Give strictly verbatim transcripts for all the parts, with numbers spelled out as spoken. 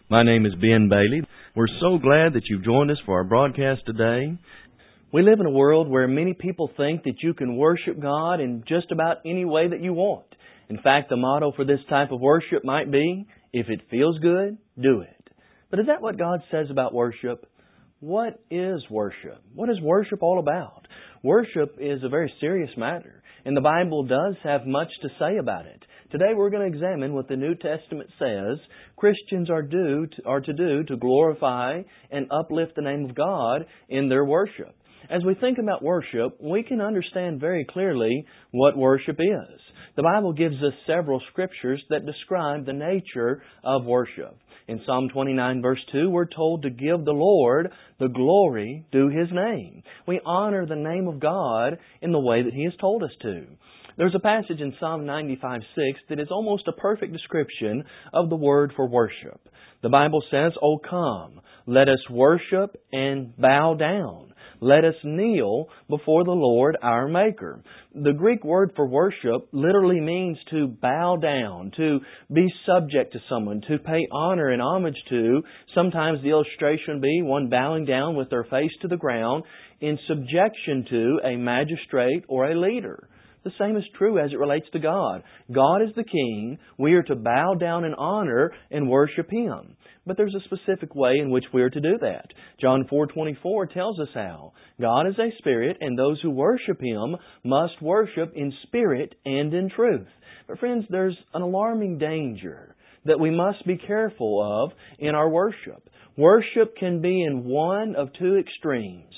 My name is Ben Bailey. We're so glad that you've joined us for our broadcast today. We live in a world where many people think that you can worship God in just about any way that you want. In fact, the motto for this type of worship might be, if it feels good, do it. But is that what God says about worship? What is worship? What is worship all about? Worship is a very serious matter, and the Bible does have much to say about it. Today we're going to examine what the New Testament says Christians are, due to, are to do to glorify and uplift the name of God in their worship. As we think about worship, we can understand very clearly what worship is. The Bible gives us several scriptures that describe the nature of worship. In Psalm twenty-nine, verse two, we're told to give the Lord the glory due His name. We honor the name of God in the way that He has told us to. There's a passage in Psalm ninety-five, six that is almost a perfect description of the word for worship. The Bible says, "O come, let us worship and bow down. Let us kneel before the Lord our Maker." The Greek word for worship literally means to bow down, to be subject to someone, to pay honor and homage to. Sometimes the illustration would be one bowing down with their face to the ground in subjection to a magistrate or a leader. The same is true as it relates to God. God is the King. We are to bow down in honor and worship Him. But there's a specific way in which we are to do that. John four twenty-four tells us how. God is a spirit, and those who worship Him must worship in spirit and in truth. But friends, there's an alarming danger that we must be careful of in our worship. Worship can be in one of two extremes.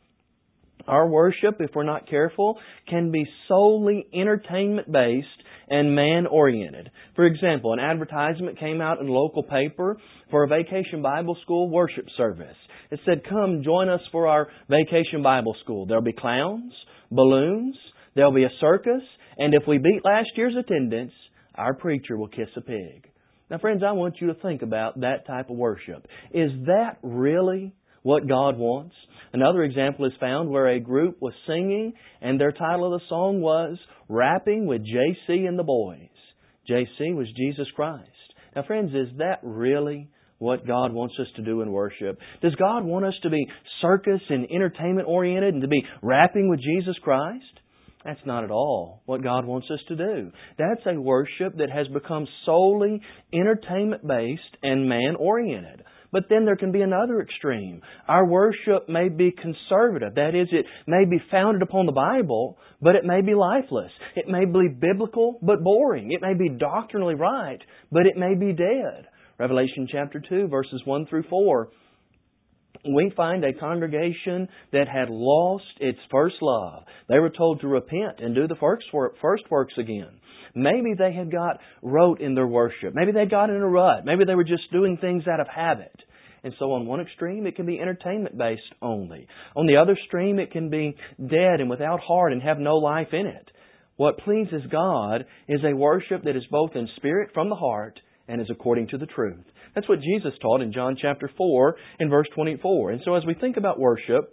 Our worship, if we're not careful, can be solely entertainment-based and man-oriented. For example, an advertisement came out in a local paper for a Vacation Bible School worship service. It said, "Come join us for our Vacation Bible School. There'll be clowns, balloons, there'll be a circus, and if we beat last year's attendance, our preacher will kiss a pig." Now, friends, I want you to think about that type of worship. Is that really what God wants? Another example is found where a group was singing and their title of the song was Rapping with J C and the Boys. J C was Jesus Christ. Now friends, is that really what God wants us to do in worship? Does God want us to be circus and entertainment oriented and to be rapping with Jesus Christ? That's not at all what God wants us to do. That's a worship that has become solely entertainment based and man oriented. But then there can be another extreme. Our worship may be conservative. That is, it may be founded upon the Bible, but it may be lifeless. It may be biblical, but boring. It may be doctrinally right, but it may be dead. Revelation chapter two, verses one through four. We find a congregation that had lost its first love. They were told to repent and do the first works again. Maybe they had got rote in their worship. Maybe they got in a rut. Maybe they were just doing things out of habit. And so on one extreme, it can be entertainment-based only. On the other extreme, it can be dead and without heart and have no life in it. What pleases God is a worship that is both in spirit from the heart and is according to the truth. That's what Jesus taught in John chapter four and verse twenty-four. And so as we think about worship,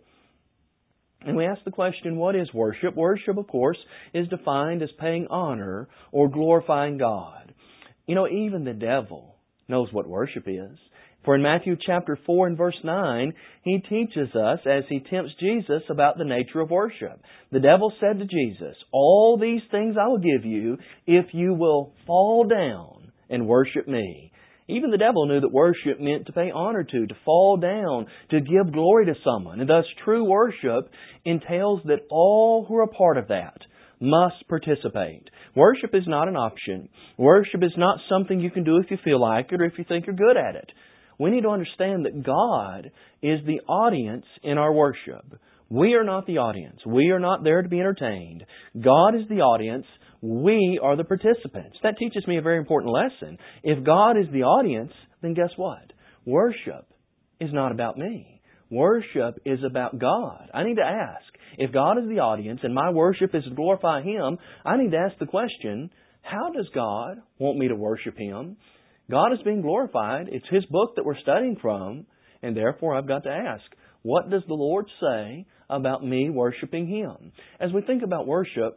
and we ask the question, what is worship? Worship, of course, is defined as paying honor or glorifying God. You know, even the devil knows what worship is. For in Matthew chapter four and verse nine, he teaches us as he tempts Jesus about the nature of worship. The devil said to Jesus, "All these things I will give you if you will fall down and worship me." Even the devil knew that worship meant to pay honor to, to fall down, to give glory to someone. And thus true worship entails that all who are a part of that must participate. Worship is not an option. Worship is not something you can do if you feel like it or if you think you're good at it. We need to understand that God is the audience in our worship. We are not the audience. We are not there to be entertained. God is the audience. We are the participants. That teaches me a very important lesson. If God is the audience, then guess what? Worship is not about me. Worship is about God. I need to ask, if God is the audience and my worship is to glorify Him, I need to ask the question, how does God want me to worship Him? God is being glorified. It's His book that we're studying from, and therefore I've got to ask, what does the Lord say about me worshiping Him? As we think about worship,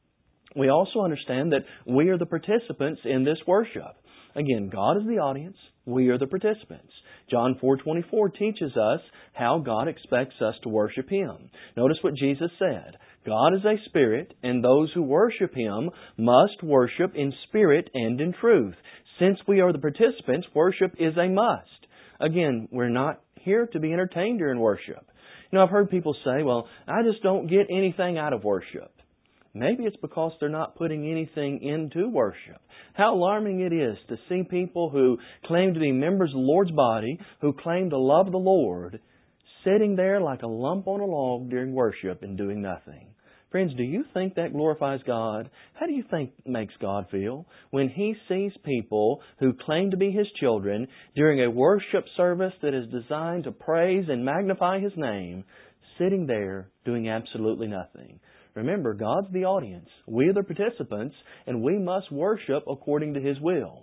we also understand that we are the participants in this worship. Again, God is the audience. We are the participants. John four twenty-four teaches us how God expects us to worship Him. Notice what Jesus said. God is a spirit, and those who worship Him must worship in spirit and in truth. Since we are the participants, worship is a must. Again, we're not here to be entertained during worship. You know, I've heard people say, well, I just don't get anything out of worship. Maybe it's because they're not putting anything into worship. How alarming it is to see people who claim to be members of the Lord's body, who claim to love the Lord, sitting there like a lump on a log during worship and doing nothing. Friends, do you think that glorifies God? How do you think it makes God feel when He sees people who claim to be His children during a worship service that is designed to praise and magnify His name, sitting there doing absolutely nothing? Remember, God's the audience. We are the participants, and we must worship according to His will.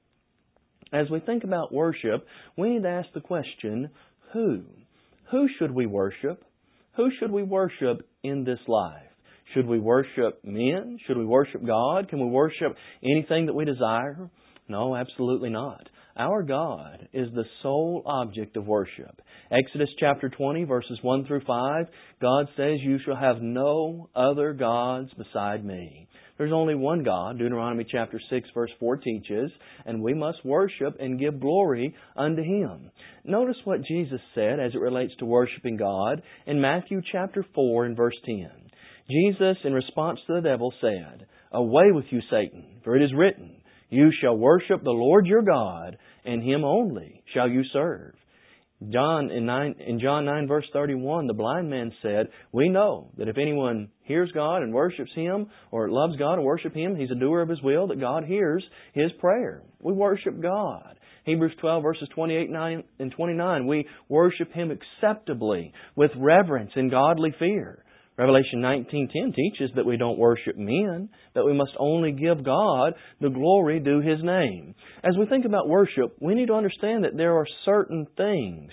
As we think about worship, we need to ask the question, who? Who should we worship? Who should we worship in this life? Should we worship men? Should we worship God? Can we worship anything that we desire? No, absolutely not. Our God is the sole object of worship. Exodus chapter twenty, verses one through five, God says, "You shall have no other gods beside me." There's only one God, Deuteronomy chapter six, verse four teaches, and we must worship and give glory unto Him. Notice what Jesus said as it relates to worshiping God in Matthew chapter four and verse ten. Jesus, in response to the devil, said, "Away with you, Satan, for it is written, you shall worship the Lord your God, and Him only shall you serve." John in, nine, in John nine, verse thirty-one, the blind man said, "We know that if anyone hears God and worships Him, or loves God and worships Him, he's a doer of His will, that God hears his prayer." We worship God. Hebrews twelve, verses twenty-eight and twenty-nine, we worship Him acceptably, with reverence and godly fear. Revelation nineteen ten teaches that we don't worship men, that we must only give God the glory due His name. As we think about worship, we need to understand that there are certain things,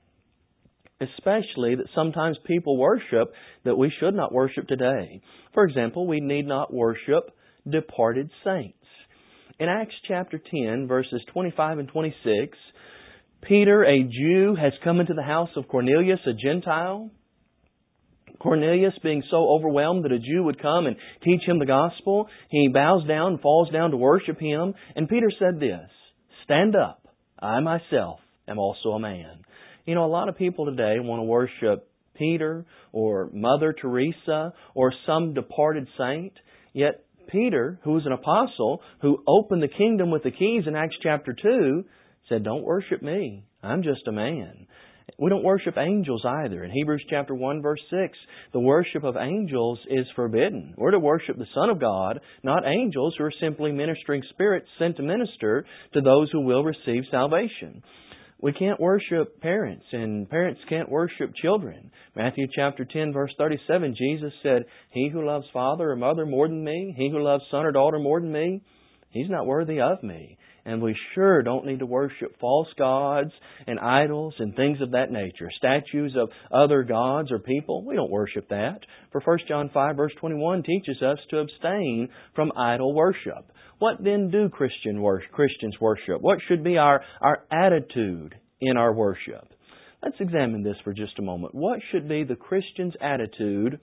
especially that sometimes people worship, that we should not worship today. For example, we need not worship departed saints. In Acts chapter ten, verses twenty-five and twenty-six, Peter, a Jew, has come into the house of Cornelius, a Gentile. Cornelius, being so overwhelmed that a Jew would come and teach him the gospel, he bows down and falls down to worship him. And Peter said this, "Stand up, I myself am also a man." You know, a lot of people today want to worship Peter or Mother Teresa or some departed saint. Yet Peter, who was an apostle, who opened the kingdom with the keys in Acts chapter two, said, "Don't worship me. I'm just a man." We don't worship angels either. In Hebrews chapter one, verse six, the worship of angels is forbidden. We're to worship the Son of God, not angels who are simply ministering spirits sent to minister to those who will receive salvation. We can't worship parents, and parents can't worship children. Matthew chapter ten, verse thirty-seven, Jesus said, "He who loves father or mother more than me, he who loves son or daughter more than me, he's not worthy of me." And we sure don't need to worship false gods and idols and things of that nature. Statues of other gods or people, we don't worship that. For First John five, verse twenty-one teaches us to abstain from idol worship. What then do Christian worship, Christians worship? What should be our, our attitude in our worship? Let's examine this for just a moment. What should be the Christian's attitude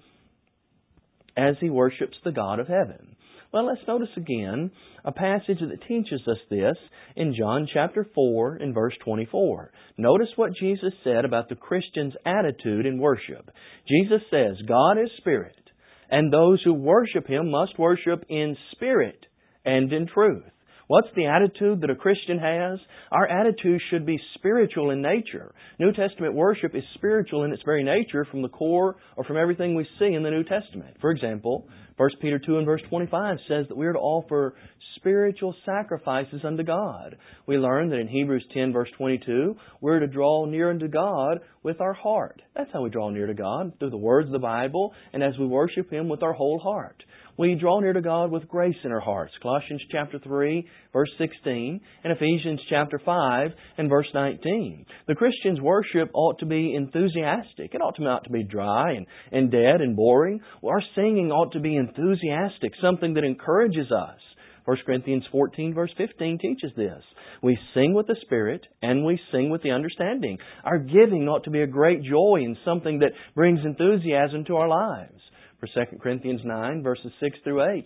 as he worships the God of heaven? Well, let's notice again a passage that teaches us this in John chapter four and verse twenty-four. Notice what Jesus said about the Christian's attitude in worship. Jesus says, "God is spirit, and those who worship Him must worship in spirit and in truth." What's the attitude that a Christian has? Our attitude should be spiritual in nature. New Testament worship is spiritual in its very nature from the core or from everything we see in the New Testament. For example, First Peter two and verse twenty-five says that we are to offer spiritual sacrifices unto God. We learn that in Hebrews ten verse twenty-two, we're to draw near unto God with our heart. That's how we draw near to God, through the words of the Bible and as we worship Him with our whole heart. We draw near to God with grace in our hearts. Colossians chapter three, verse sixteen, and Ephesians chapter five and verse nineteen. The Christian's worship ought to be enthusiastic. It ought to not to be dry and, and dead and boring. Our singing ought to be enthusiastic, something that encourages us. First Corinthians fourteen verse fifteen teaches this. We sing with the Spirit and we sing with the understanding. Our giving ought to be a great joy and something that brings enthusiasm to our lives. For Second Corinthians nine verses six through eight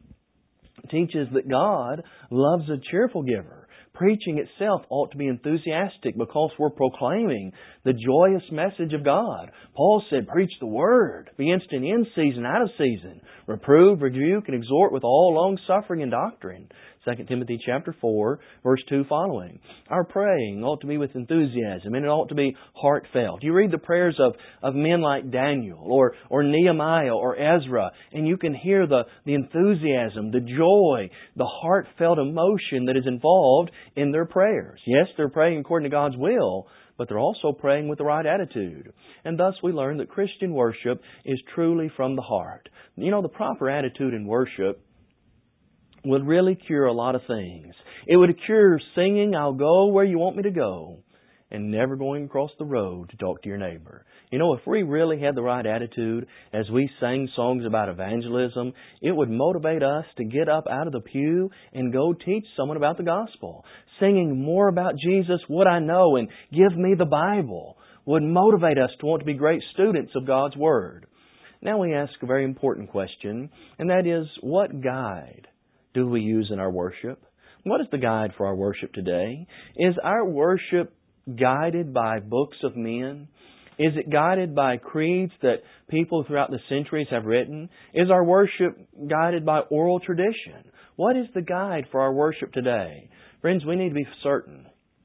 teaches that God loves a cheerful giver. Preaching itself ought to be enthusiastic because we're proclaiming the joyous message of God. Paul said, preach the Word. Be instant in season, out of season. Reprove, rebuke, and exhort with all long-suffering and doctrine. Second Timothy chapter four, verse two following. Our praying ought to be with enthusiasm and it ought to be heartfelt. You read the prayers of, of men like Daniel or, or Nehemiah or Ezra, and you can hear the, the enthusiasm, the joy, the heartfelt emotion that is involved in their prayers. Yes, they're praying according to God's will, but they're also praying with the right attitude. And thus we learn that Christian worship is truly from the heart. You know, the proper attitude in worship would really cure a lot of things. It would cure singing, I'll go where you want me to go, and never going across the road to talk to your neighbor. You know, if we really had the right attitude as we sang songs about evangelism, it would motivate us to get up out of the pew and go teach someone about the gospel. Singing more about Jesus, what I know, and give me the Bible would motivate us to want to be great students of God's Word. Now we ask a very important question, and that is, what guide do we use in our worship? What is the guide for our worship today? Is our worship guided by books of men? Is it guided by creeds that people throughout the centuries have written? Is our worship guided by oral tradition? What is the guide for our worship today? Friends, we need to be certain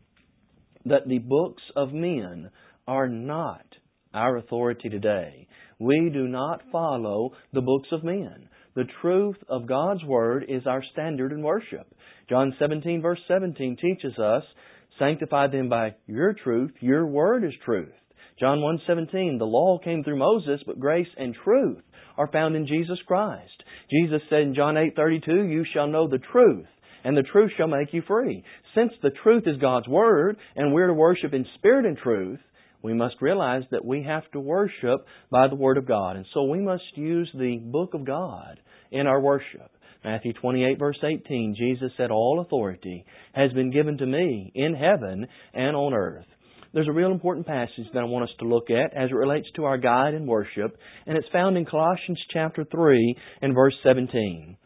that the books of men are not our authority today. We do not follow the books of men. The truth of God's Word is our standard in worship. John seventeen verse seventeen teaches us, sanctify them by your truth, your Word is truth. John one seventeen, the law came through Moses, but grace and truth are found in Jesus Christ. Jesus said in John eight thirty-two, you shall know the truth, and the truth shall make you free. Since the truth is God's Word, and we're to worship in spirit and truth, we must realize that we have to worship by the Word of God. And so we must use the book of God in our worship. Matthew twenty-eight verse eighteen, Jesus said, all authority has been given to me in heaven and on earth. There's a real important passage that I want us to look at as it relates to our guide in worship, and it's found in Colossians chapter three and verse seventeen.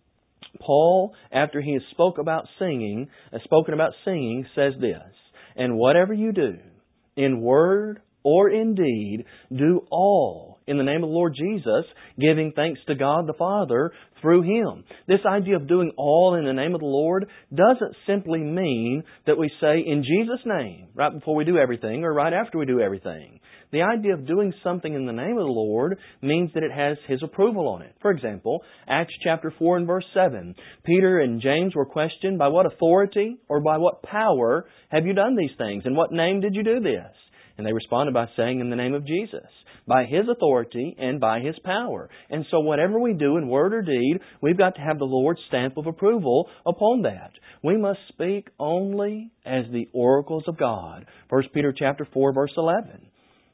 Paul, after he has spoke about singing, has spoken about singing, says this, and whatever you do, in word or in deed, do all in the name of the Lord Jesus, giving thanks to God the Father through Him. This idea of doing all in the name of the Lord doesn't simply mean that we say in Jesus' name right before we do everything or right after we do everything. The idea of doing something in the name of the Lord means that it has His approval on it. For example, Acts chapter four and verse seven, Peter and James were questioned, by what authority or by what power have you done these things? In what name did you do this? And they responded by saying, in the name of Jesus, by His authority and by His power. And so whatever we do in word or deed, we've got to have the Lord's stamp of approval upon that. We must speak only as the oracles of God. First Peter chapter four, verse eleven.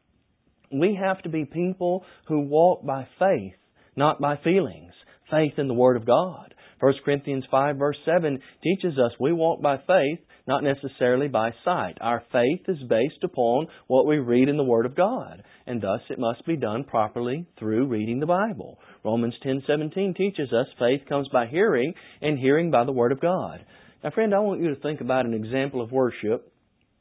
We have to be people who walk by faith, not by feelings. Faith in the Word of God. First Corinthians five, verse seven teaches us we walk by faith, not necessarily by sight. Our faith is based upon what we read in the Word of God, and thus it must be done properly through reading the Bible. Romans ten seventeen teaches us faith comes by hearing, and hearing by the Word of God. Now, friend, I want you to think about an example of worship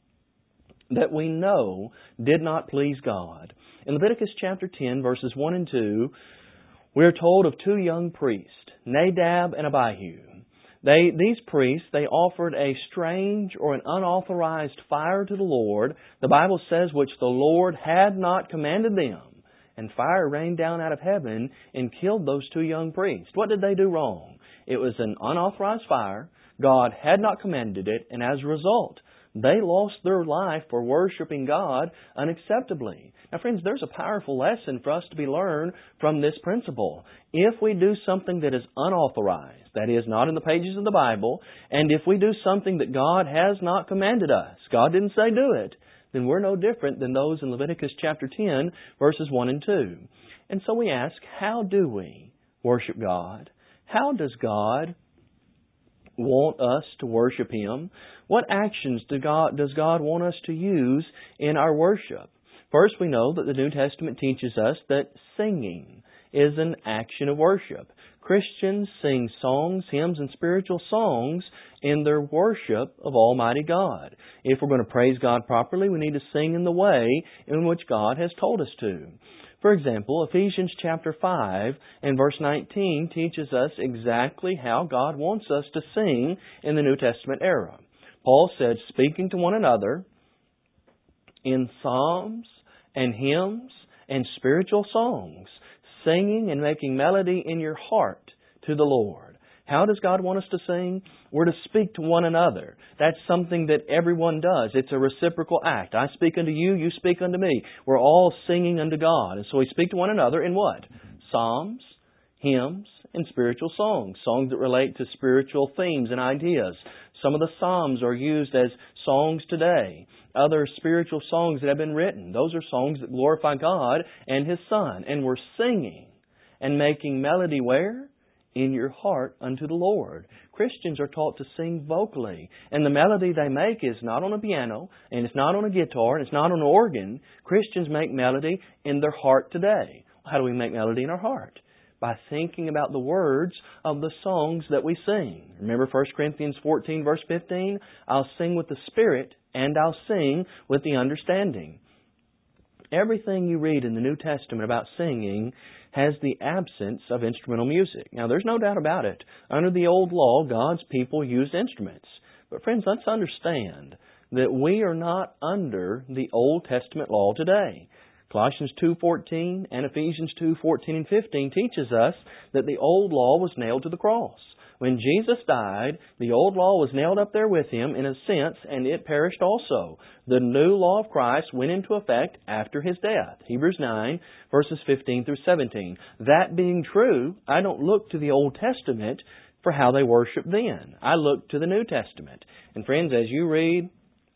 that we know did not please God. In Leviticus chapter ten, verses one and two, we are told of two young priests, Nadab and Abihu. They, these priests, they offered a strange or an unauthorized fire to the Lord, the Bible says, which the Lord had not commanded them. And fire rained down out of heaven and killed those two young priests. What did they do wrong? It was an unauthorized fire. God had not commanded it, and as a result, they lost their life for worshiping God unacceptably. Now, friends, there's a powerful lesson for us to be learned from this principle. If we do something that is unauthorized, that is, not in the pages of the Bible, and if we do something that God has not commanded us, God didn't say do it, then we're no different than those in Leviticus chapter ten, verses one and two. And so we ask, how do we worship God? How does God want us to worship Him? What actions do God, does God want us to use in our worship? First, we know that the New Testament teaches us that singing is an action of worship. Christians sing songs, hymns, and spiritual songs in their worship of Almighty God. If we're going to praise God properly, we need to sing in the way in which God has told us to. For example, Ephesians chapter five and verse nineteen teaches us exactly how God wants us to sing in the New Testament era. Paul said, speaking to one another in psalms and hymns and spiritual songs, singing and making melody in your heart to the Lord. How does God want us to sing? We're to speak to one another. That's something that everyone does. It's a reciprocal act. I speak unto you, you speak unto me. We're all singing unto God. And so we speak to one another in what? Psalms, hymns, and spiritual songs. Songs that relate to spiritual themes and ideas. Some of the Psalms are used as songs today. Other spiritual songs that have been written, those are songs that glorify God and His Son. And we're singing and making melody where? In your heart unto the Lord. Christians are taught to sing vocally. And the melody they make is not on a piano, and it's not on a guitar, and it's not on an organ. Christians make melody in their heart today. How do we make melody in our heart? By thinking about the words of the songs that we sing. Remember First Corinthians fourteen verse fifteen? I'll sing with the Spirit and I'll sing with the understanding. Everything you read in the New Testament about singing has the absence of instrumental music. Now, there's no doubt about it. Under the old law, God's people used instruments. But friends, let's understand that we are not under the Old Testament law today. Colossians two fourteen and Ephesians two fourteen and fifteen teaches us that the old law was nailed to the cross. When Jesus died, the old law was nailed up there with Him in a sense, and it perished also. The new law of Christ went into effect after His death. Hebrews nine, verses fifteen through seventeen. That being true, I don't look to the Old Testament for how they worshiped then. I look to the New Testament. And friends, as you read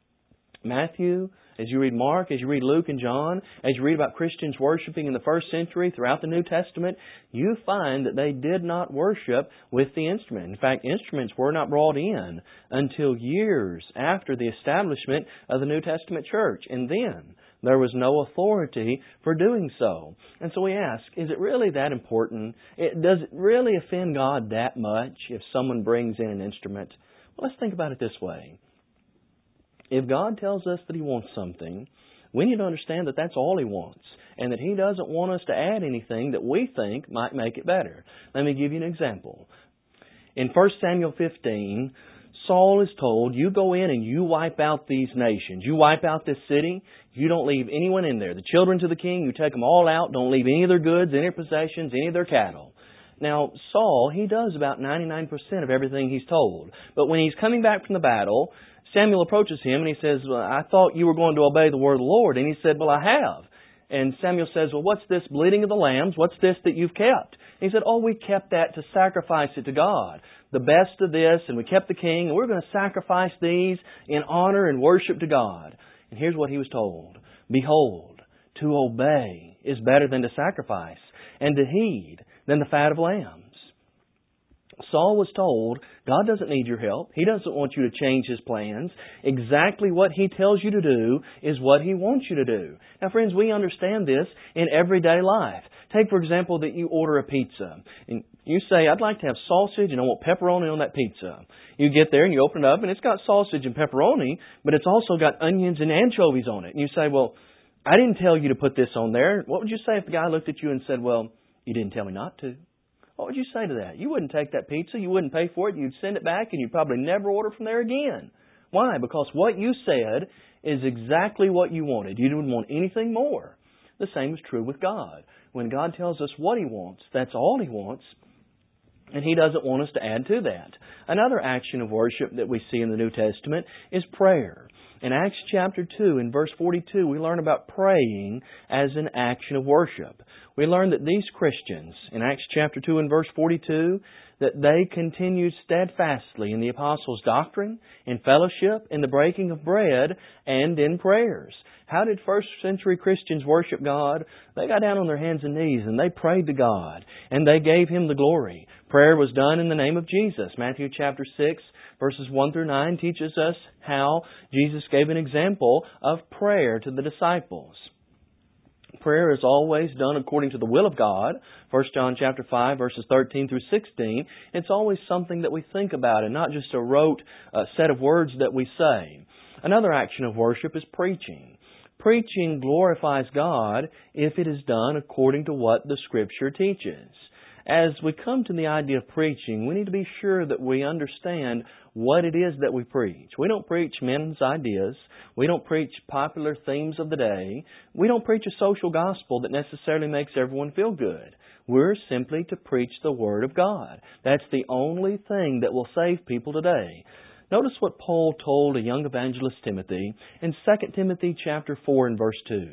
Matthew, as you read Mark, as you read Luke and John, as you read about Christians worshiping in the first century throughout the New Testament, you find that they did not worship with the instrument. In fact, instruments were not brought in until years after the establishment of the New Testament church. And then there was no authority for doing so. And so we ask, is it really that important? It, does it really offend God that much if someone brings in an instrument? Well, let's think about it this way. If God tells us that He wants something, we need to understand that that's all He wants, and that He doesn't want us to add anything that we think might make it better. Let me give you an example. In First Samuel fifteen, Saul is told, you go in and you wipe out these nations. You wipe out this city. You don't leave anyone in there. The children to the king, you take them all out. Don't leave any of their goods, any of their possessions, any of their cattle. Now, Saul, he does about ninety-nine percent of everything he's told. But when he's coming back from the battle, Samuel approaches him and he says, well, I thought you were going to obey the word of the Lord. And he said, well, I have. And Samuel says, well, what's this bleating of the lambs? What's this that you've kept? And he said, oh, we kept that to sacrifice it to God. The best of this, and we kept the king, and we're going to sacrifice these in honor and worship to God. And here's what he was told. Behold, to obey is better than to sacrifice, and to heed than the fat of lambs. Saul was told, God doesn't need your help. He doesn't want you to change His plans. Exactly what He tells you to do is what He wants you to do. Now, friends, we understand this in everyday life. Take, for example, that you order a pizza. And you say, I'd like to have sausage and I want pepperoni on that pizza. You get there and you open it up and it's got sausage and pepperoni, but it's also got onions and anchovies on it. And you say, well, I didn't tell you to put this on there. What would you say if the guy looked at you and said, well, you didn't tell me not to? What would you say to that? You wouldn't take that pizza. You wouldn't pay for it. You'd send it back and you'd probably never order from there again. Why? Because what you said is exactly what you wanted. You didn't want anything more. The same is true with God. When God tells us what He wants, that's all He wants, and He doesn't want us to add to that. Another action of worship that we see in the New Testament is prayer. In Acts chapter two, in verse forty-two, we learn about praying as an action of worship. We learn that these Christians, in Acts chapter two and verse forty-two, that they continued steadfastly in the apostles' doctrine, in fellowship, in the breaking of bread, and in prayers. How did first century Christians worship God? They got down on their hands and knees and they prayed to God, and they gave Him the glory. Prayer was done in the name of Jesus. Matthew chapter six verses one through nine, teaches us how Jesus gave an example of prayer to the disciples. Prayer is always done according to the will of God. First John chapter five, verses thirteen through sixteen. It's always something that we think about and not just a rote uh, set of words that we say. Another action of worship is preaching. Preaching glorifies God if it is done according to what the Scripture teaches. As we come to the idea of preaching, we need to be sure that we understand what it is that we preach. We don't preach men's ideas. We don't preach popular themes of the day. We don't preach a social gospel that necessarily makes everyone feel good. We're simply to preach the Word of God. That's the only thing that will save people today. Notice what Paul told a young evangelist Timothy in Second Timothy chapter four and verse two.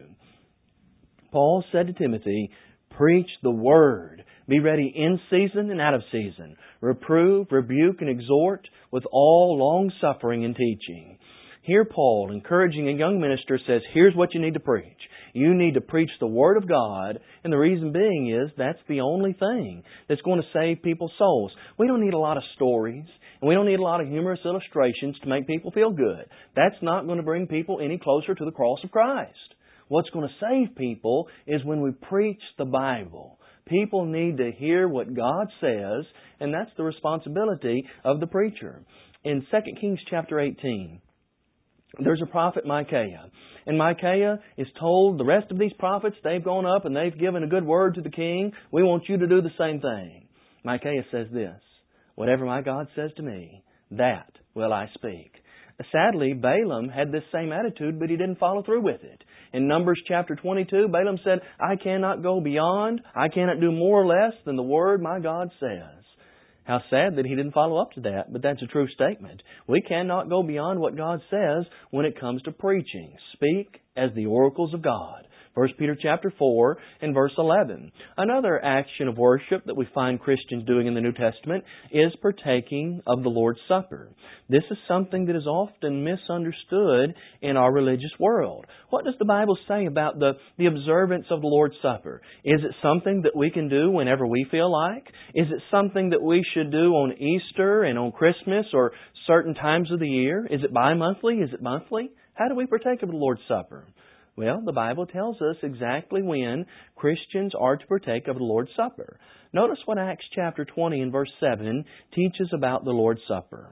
Paul said to Timothy, "Preach the Word. Be ready in season and out of season. Reprove, rebuke, and exhort with all long-suffering and teaching." Here Paul, encouraging a young minister, says, here's what you need to preach. You need to preach the Word of God, and the reason being is that's the only thing that's going to save people's souls. We don't need a lot of stories, and we don't need a lot of humorous illustrations to make people feel good. That's not going to bring people any closer to the cross of Christ. What's going to save people is when we preach the Bible. People need to hear what God says, and that's the responsibility of the preacher. In Second Kings chapter eighteen, there's a prophet, Micaiah. And Micaiah is told, the rest of these prophets, they've gone up and they've given a good word to the king. We want you to do the same thing. Micaiah says this, "Whatever my God says to me, that will I speak." Sadly, Balaam had this same attitude, but he didn't follow through with it. In Numbers chapter twenty-two, Balaam said, "I cannot go beyond, I cannot do more or less than the word my God says." How sad that he didn't follow up to that, but that's a true statement. We cannot go beyond what God says when it comes to preaching. Speak as the oracles of God. First Peter chapter four and verse eleven. Another action of worship that we find Christians doing in the New Testament is partaking of the Lord's Supper. This is something that is often misunderstood in our religious world. What does the Bible say about the, the observance of the Lord's Supper? Is it something that we can do whenever we feel like? Is it something that we should do on Easter and on Christmas or certain times of the year? Is it bi-monthly? Is it monthly? How do we partake of the Lord's Supper? Well, the Bible tells us exactly when Christians are to partake of the Lord's Supper. Notice what Acts chapter twenty and verse seven teaches about the Lord's Supper.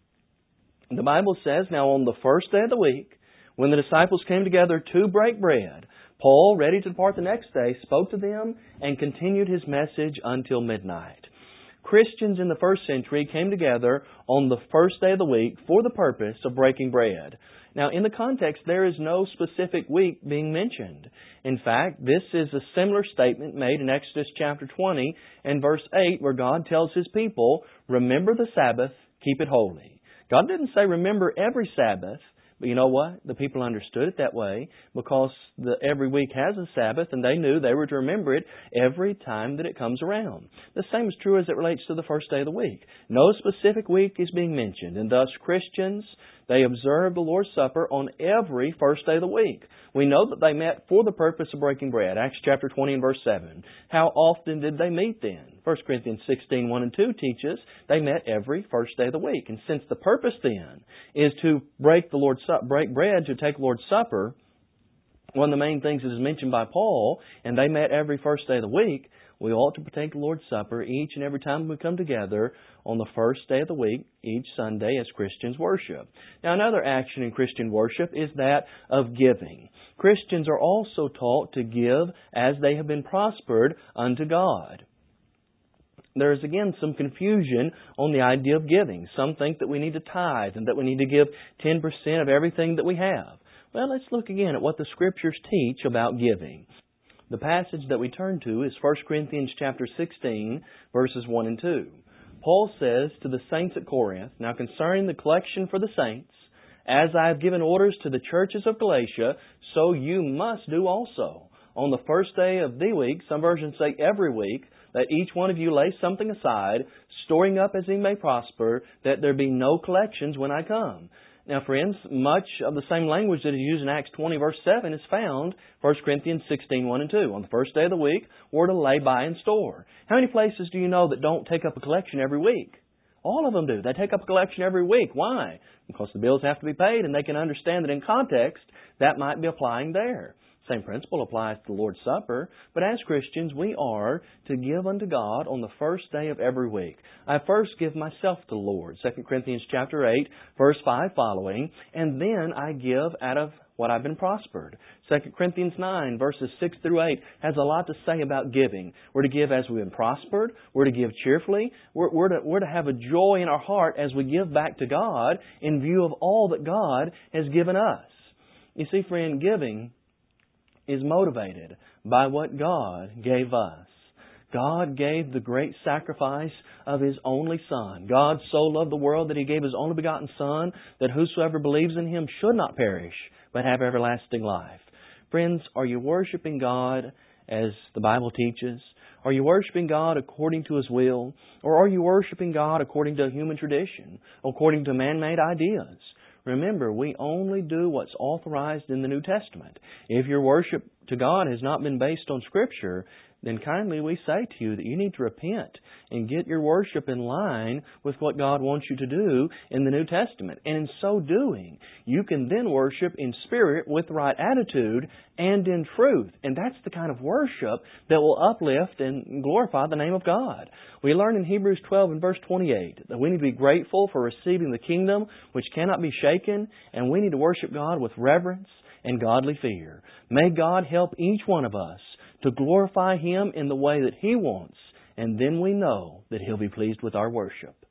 The Bible says, "Now on the first day of the week, when the disciples came together to break bread, Paul, ready to depart the next day, spoke to them and continued his message until midnight." Christians in the first century came together on the first day of the week for the purpose of breaking bread. Now, in the context, there is no specific week being mentioned. In fact, this is a similar statement made in Exodus chapter twenty and verse eight, where God tells His people, "Remember the Sabbath, keep it holy." God didn't say remember every Sabbath, but you know what? The people understood it that way because the, every week has a Sabbath, and they knew they were to remember it every time that it comes around. The same is true as it relates to the first day of the week. No specific week is being mentioned, and thus Christians, they observe the Lord's Supper on every first day of the week. We know that they met for the purpose of breaking bread. Acts chapter twenty and verse seven. How often did they meet then? First Corinthians sixteen, one and two teaches they met every first day of the week. And since the purpose then is to break the Lord's Supper, break bread to take the Lord's Supper, one of the main things that is mentioned by Paul, and they met every first day of the week, we ought to partake the Lord's Supper each and every time we come together on the first day of the week, each Sunday, as Christians worship. Now, another action in Christian worship is that of giving. Christians are also taught to give as they have been prospered unto God. There is again some confusion on the idea of giving. Some think that we need to tithe and that we need to give ten percent of everything that we have. Well, let's look again at what the Scriptures teach about giving. The passage that we turn to is First Corinthians chapter sixteen, verses one and two. Paul says to the saints at Corinth, "Now concerning the collection for the saints, as I have given orders to the churches of Galatia, so you must do also. On the first day of the week," some versions say every week, "let each one of you lay something aside, storing up as he may prosper, that there be no collections when I come." Now, friends, much of the same language that is used in Acts twenty, verse seven is found First Corinthians sixteen, one and two. On the first day of the week, we're to lay by and store. How many places do you know that don't take up a collection every week? All of them do. They take up a collection every week. Why? Because the bills have to be paid, and they can understand that in context, that might be applying there. Same principle applies to the Lord's Supper, but as Christians, we are to give unto God on the first day of every week. I first give myself to the Lord, Second Corinthians chapter eight, verse five following, and then I give out of what I've been prospered. Second Corinthians nine, verses six through eight, has a lot to say about giving. We're to give as we've been prospered. We're to give cheerfully. We're, we're, to, we're to have a joy in our heart as we give back to God in view of all that God has given us. You see, friend, giving is motivated by what God gave us. God gave the great sacrifice of His only Son. God so loved the world that He gave His only begotten Son, that whosoever believes in Him should not perish, but have everlasting life. Friends, are you worshiping God as the Bible teaches? Are you worshiping God according to His will? Or are you worshiping God according to human tradition, according to man-made ideas? Remember, we only do what's authorized in the New Testament. If your worship to God has not been based on Scripture, then kindly we say to you that you need to repent and get your worship in line with what God wants you to do in the New Testament. And in so doing, you can then worship in spirit with the right attitude and in truth. And that's the kind of worship that will uplift and glorify the name of God. We learn in Hebrews twelve and verse twenty-eight that we need to be grateful for receiving the kingdom which cannot be shaken, and we need to worship God with reverence and godly fear. May God help each one of us to glorify Him in the way that He wants, and then we know that He'll be pleased with our worship.